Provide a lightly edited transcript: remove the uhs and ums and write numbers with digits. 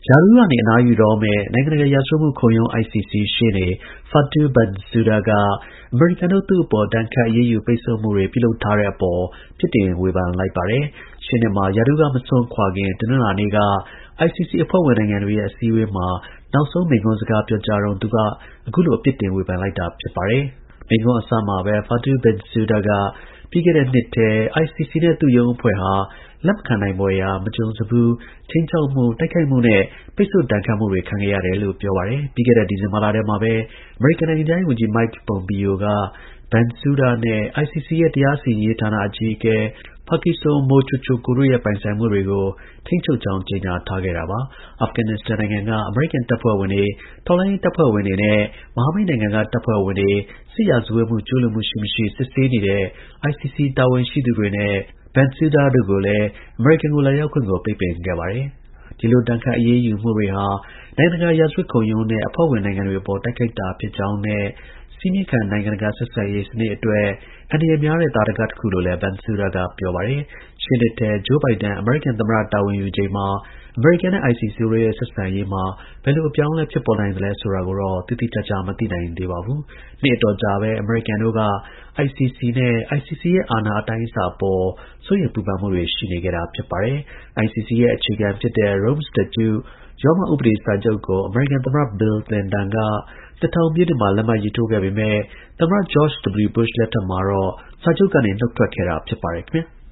ရာထူးကနေအနားယူတော့မယ့်နိုင်ငံတကာရာဇဝတ်မှုခုံရုံး ICC ရှေ့နေ Fatou Bensouda က အမေရိကန်တို့ သူ့အပေါ် ဒဏ်ခတ်အရေးယူပိတ်ဆို့မှုတွေပြုလုပ်ထားတဲ့အပေါ် ပြစ်တင်ဝေဖန်လိုက်ပါတယ်။ ရှေ့နှစ်မှာ ရာထူးကမစွန့်ခွာခင် တနင်္လာနေ့က ICC အဖွဲ့ဝင်နိုင်ငံတွေရဲ့ အစည်းအဝေးမှာ နောက်ဆုံးမိန့်ခွန်းစကားပြောကြားတုန်း သူက အခုလို ပြစ်တင်ဝေဖန်လိုက်တာဖြစ်ပါတယ်။ မိန့်ခွန်းအစမှာပဲ Fatou Bensouda က ပြီးခဲ့တဲ့နှစ်ထဲ ICC နဲ့ သူ့ရုံးအဖွဲ့ဟာ လက်မခံနိုင်ဖွယ်ရာ မကြုံစဖူး ခြိမ်းခြောက်မှု၊ တိုက်ခိုက်မှုနဲ့ ပိတ်ဆို့ဒဏ်ခတ်မှုတွေ ခံခဲ့ရတယ်လို့ ပြောပါတယ်။ ပြီးခဲ့တဲ့ ဒီဇင်ဘာလထဲမှာပဲ အမေရိကန်နိုင်ငံခြားရေးဝန်ကြီး Mike Pompeo က Bensouda နဲ့ ICC ရဲ့ တရားစီရင်ရေးဌာန အကြီးအကဲ Patrice Mochochoco တို့ရဲ့ ပိုင်ဆိုင်မှုတွေကို ထိန်းချုပ်ကြောင်း ကြေညာထားခဲ့တာပါ။ အာဖဂန်နစ္စတန်နိုင်ငံက အမေရိကန်တပ်ဖွဲ့ဝင်တွေ၊ ထောက်လှမ်းရေးတပ်ဖွဲ့ဝင်တွေနဲ့ မဟာမိတ်နိုင်ငံက တပ်ဖွဲ့ဝင်တွေ စစ်ရာဇဝတ်မှု ကျူးလွန်မှု ရှိမရှိ စစ်ဆေးနေတဲ့ ICC တာဝန်ရှိသူတွေနဲ့ Bensouda တို့ကိုလည်း အမေရိကန်ကို လာရောက်ခွင့်ကို ပိတ်ပင်ခဲ့ပါတယ်။ ဒီလို ဒဏ်ခတ်အရေးယူမှုတွေဟာ နိုင်ငံတကာ ရာဇဝတ်ခုံရုံးနဲ့ အဖွဲ့ဝင်နိုင်ငံတွေအပေါ် တိုက်ခိုက်တာဖြစ်ကြောင်းနဲ့ စည်းမျဉ်းခံ နိုင်ငံတကာ ဆက်ဆံရေး စနစ်အတွက် အန္တရာယ်များတဲ့ သာဓကတစ်ခုလို့လည်း Bensouda က ပြောပါတယ်။ ရှေ့နှစ်ထဲ Joe Biden အမေရိကန်သမ္မတ တာဝန်ယူချိန်မှာ အမေရိကန်နဲ့ ICC တို့ရဲ့ ဆက်ဆံရေးမှာ ဘယ်လို အပြောင်းအလဲ ဖြစ်ပေါ်နိုင်သလဲဆိုတာကိုတော့ တိတိကျကျ မသိနိုင်သေးပါဘူး။ နှစ်အတော်ကြာပဲ အမေရိကန်တို့က ICC နဲ့ ICC ရဲ့ အာဏာအတိုင်းအတာအပေါ် စိုးရိမ်ပူပန်မှုတွေ ရှိနေခဲ့တာဖြစ်ပါတယ်။ ICC ရဲ့ အခြေခံဖြစ်တဲ့ Rome Statute ရောမဥပဒေစာချုပ်ကို အမေရိကန်သမ္မတ Bill Clinton က ၂၀၀၀ ပြည့်နှစ်မှာ လက်မှတ်ရေးထိုးခဲ့ပေမဲ့ သမ္မတ George W. Bush လက်ထက်မှာတော့ စာချုပ်ကနေ နုတ်ထွက်ခဲ့တာဖြစ်ပါတယ်ခင်ဗျာ။